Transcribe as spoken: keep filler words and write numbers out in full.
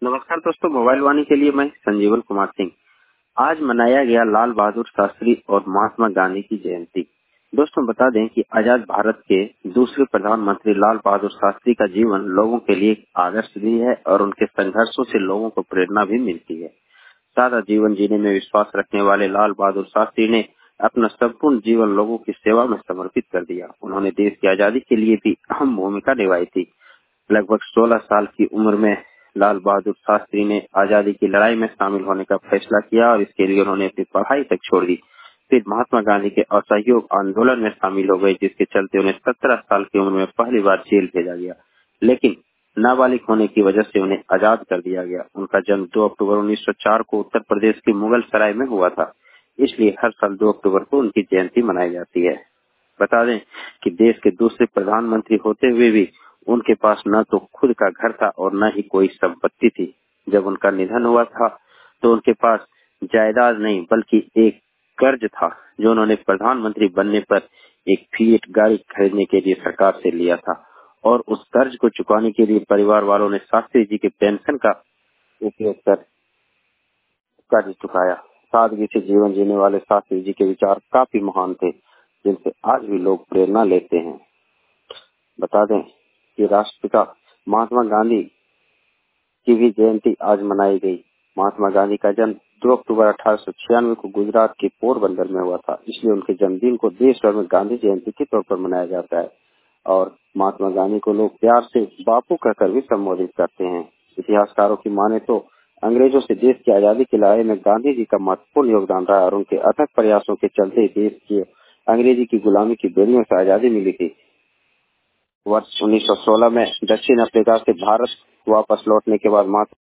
नमस्कार दोस्तों, मोबाइल वाणी के लिए मैं संजीवन कुमार सिंह। आज मनाया गया लाल बहादुर शास्त्री और महात्मा गांधी की जयंती। दोस्तों बता दें कि आजाद भारत के दूसरे प्रधानमंत्री लाल बहादुर शास्त्री का जीवन लोगों के लिए एक आदर्श भी है और उनके संघर्षों से लोगों को प्रेरणा भी मिलती है। सादा जीवन जीने में विश्वास रखने वाले लाल बहादुर शास्त्री ने अपना संपूर्ण जीवन लोगों की सेवा में समर्पित कर दिया। उन्होंने देश की आजादी के लिए भी अहम भूमिका निभाई थी। लगभग सोलह साल की उम्र में लाल बहादुर शास्त्री ने आजादी की लड़ाई में शामिल होने का फैसला किया और इसके लिए उन्होंने अपनी पढ़ाई तक छोड़ दी। फिर महात्मा गांधी के असहयोग आंदोलन में शामिल हो गए, जिसके चलते उन्हें सत्रह साल की उम्र में पहली बार जेल भेजा गया, लेकिन नाबालिग होने की वजह से उन्हें आजाद कर दिया गया। उनका जन्म दो अक्टूबर उन्नीस सौ चार को उत्तर प्रदेश के मुगल सराय में हुआ था, इसलिए हर साल दो अक्टूबर को उनकी जयंती मनाई जाती है। बता दें कि देश के दूसरे प्रधानमंत्री होते हुए भी उनके पास न तो खुद का घर था और न ही कोई संपत्ति थी। जब उनका निधन हुआ था तो उनके पास जायदाद नहीं बल्कि एक कर्ज था, जो उन्होंने प्रधानमंत्री बनने पर एक फिएट गाड़ी खरीदने के लिए सरकार से लिया था और उस कर्ज को चुकाने के लिए परिवार वालों ने शास्त्री जी के पेंशन का उपयोग कर कर्ज चुकाया। सादगी से जीवन जीने वाले शास्त्री जी के विचार काफी महान थे, जिनसे आज भी लोग प्रेरणा लेते हैं। बता दें कि राष्ट्रपिता महात्मा गांधी की भी जयंती आज मनाई गई। महात्मा गांधी का जन्म दो अक्टूबर अठारह सौ छियानवे को गुजरात के पोरबंदर में हुआ था, इसलिए उनके जन्मदिन को देश भर में गांधी जयंती के तौर पर मनाया जाता है और महात्मा गांधी को लोग प्यार से बापू कहकर भी संबोधित करते हैं। इतिहासकारों की माने तो अंग्रेजों से देश की आजादी की लड़ाई में गांधी जी का महत्वपूर्ण योगदान रहा और उनके अथक प्रयासों के चलते देश की अंग्रेजी की गुलामी की बेड़ियों से आजादी मिली थी। वर्ष उन्नीस सौ सोलह में दक्षिण अफ्रीका से भारत वापस लौटने के बाद महात्मा